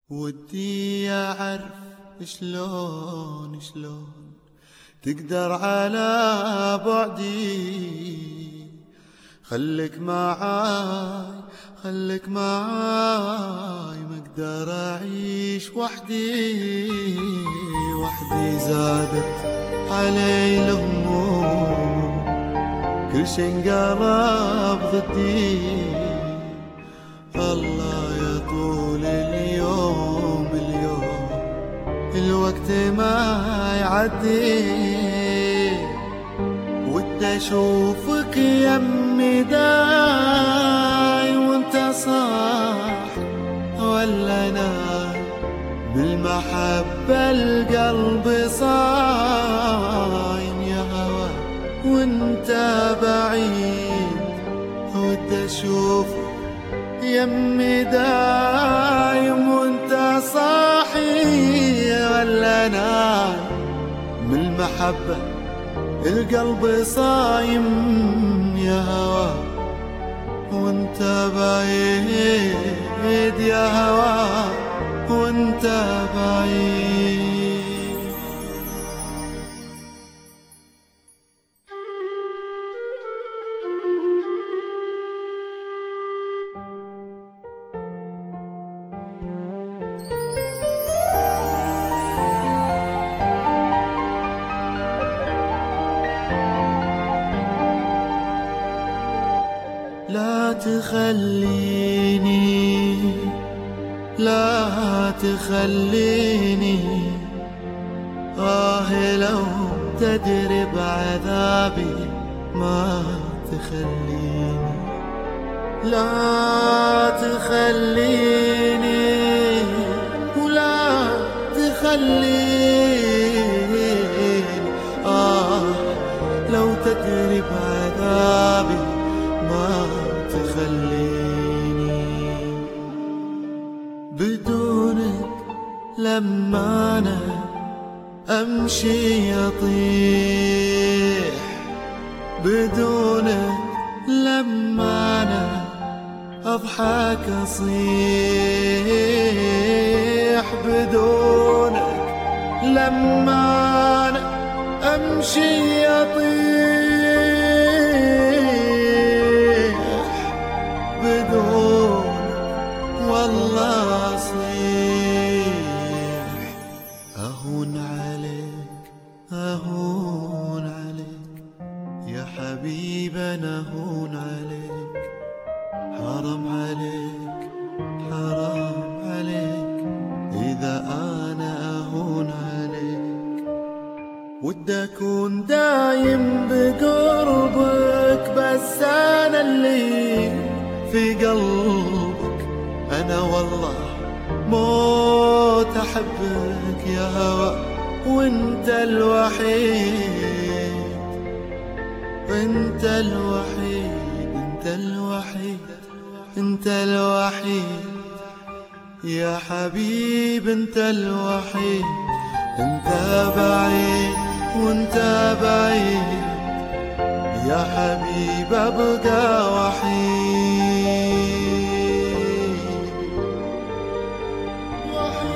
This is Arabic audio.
ودي أعرف شلون تقدر على بعدي. خليك معاي ما اقدر اعيش وحدي زادت علي الهموم، كل شي انقلب ضدي. الله يا طول اليوم الوقت ما يعدي. ودي اشوفك يمي داي وانت صاح ولا ناي، بالمحبة القلب صايم يا هوا وانت بعيد. ودي اشوفك يمي دايم وانت صاحي ولا ناي، بالمحبة القلب صايم يا هوا وانت بعيد يا هوا وانت بعيد. لا تخليني لو تدري بعذابي ما تخليني. لا تخليني ولا تخليني لو تدري بعذابي ما تخليني. بدونك لما أنا أمشي أطيح، بدونك لما أنا أضحك أصيح، بدونك لما أنا أمشي أطيح، بدونك والله أصيح. أهون عليك يا حبيبي، أنا أهون عليك. حرام عليك إذا أنا أهون عليك. ودي أكون دايم بقربك، بس أنا اللي في قلبك. أنا والله موت أحبك يا هوا وانت الوحيد، انت الوحيد، انت الوحيد، انت الوحيد يا حبيب، انت الوحيد. انت بعيد وانت بعيد يا حبيب ابقى وحيد.